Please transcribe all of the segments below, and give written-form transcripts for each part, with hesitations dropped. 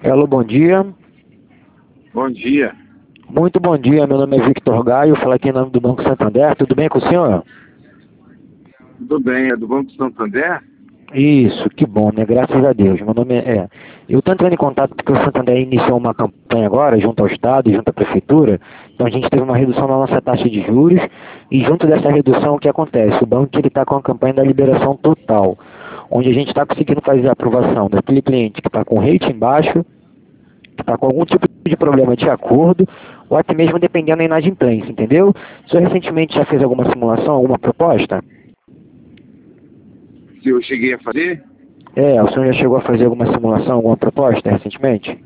Alô, bom dia. Bom dia. Muito bom dia, meu nome é Victor Gaio, falo aqui em nome do Banco Santander, tudo bem com o senhor? Tudo bem, é do Banco Santander? Isso, que bom, né? Graças a Deus. Meu nome Eu estou entrando em contato porque o Santander iniciou uma campanha agora, junto ao Estado e junto à Prefeitura, então a gente teve uma redução na nossa taxa de juros, e junto dessa redução, o que acontece? O banco está com a campanha da liberação total, onde a gente está conseguindo fazer a aprovação daquele cliente que está com rating baixo, que está com algum tipo de problema de acordo, ou até mesmo dependendo da inadimplência, entendeu? O senhor recentemente já fez alguma simulação, alguma proposta? Se eu cheguei a fazer? O senhor já chegou a fazer alguma simulação, alguma proposta recentemente?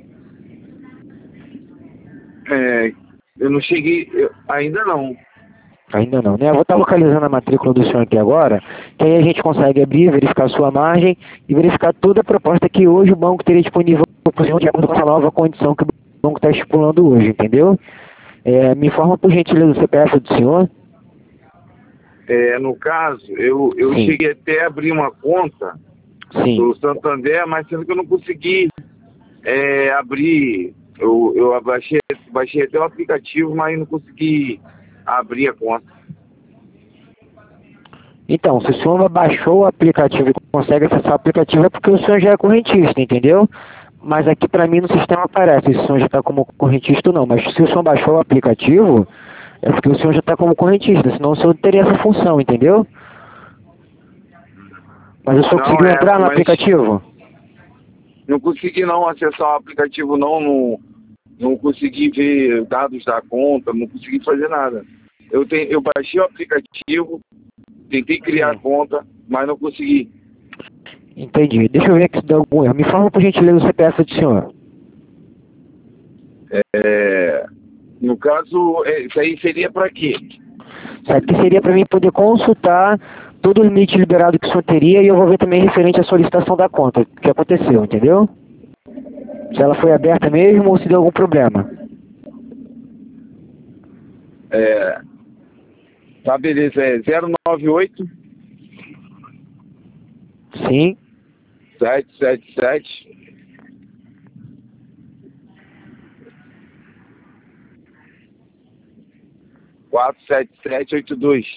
Eu não cheguei, ainda não. Ainda não, né? Eu vou estar localizando a matrícula do senhor aqui agora, que aí a gente consegue abrir, verificar a sua margem e verificar toda a proposta que hoje o banco teria disponível para o senhor de acordo com essa nova condição que o banco está estipulando hoje, entendeu? Me informa por gentileza o CPF do senhor. No caso, eu Sim. cheguei até a abrir uma conta Sim. do Santander, mas sendo que eu não consegui abrir. Eu baixei até o aplicativo, mas não consegui abrir a conta. Então, se o senhor baixou o aplicativo e consegue acessar o aplicativo, é porque o senhor já é correntista, entendeu? Mas aqui para mim no sistema aparece se o senhor já está como correntista ou não. Mas se o senhor baixou o aplicativo, é porque o senhor já está como correntista, senão o senhor teria essa função, entendeu? Mas o senhor conseguiu entrar no aplicativo? Não consegui não acessar o aplicativo não consegui ver dados da conta, não consegui fazer nada. Eu baixei o aplicativo, tentei criar a conta, mas não consegui. Entendi. Deixa eu ver aqui se deu algum erro. Me fala por gentileza o CPF do senhor. No caso, isso aí seria para quê? Isso aqui seria para mim poder consultar todo o limite liberado que o senhor teria e eu vou ver também referente à solicitação da conta, o que aconteceu, entendeu? Se ela foi aberta mesmo ou se deu algum problema. Tá, beleza, 098 Sim. 777 47782.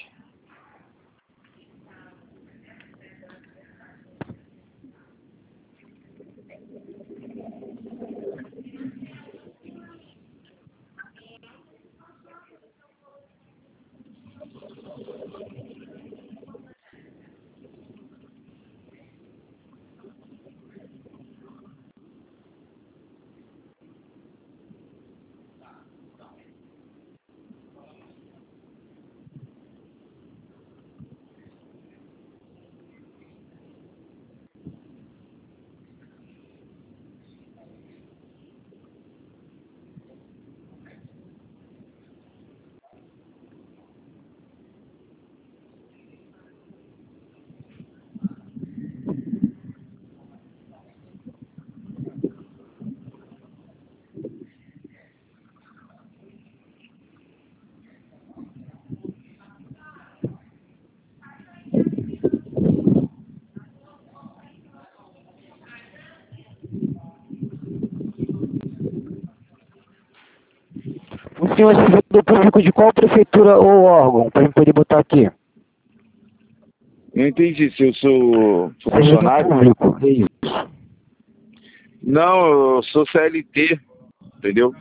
O senhor é servidor público de qual prefeitura ou órgão, para a gente poder botar aqui? Não entendi se eu sou Servidor funcionário. público, é isso. Não, eu sou CLT, entendeu?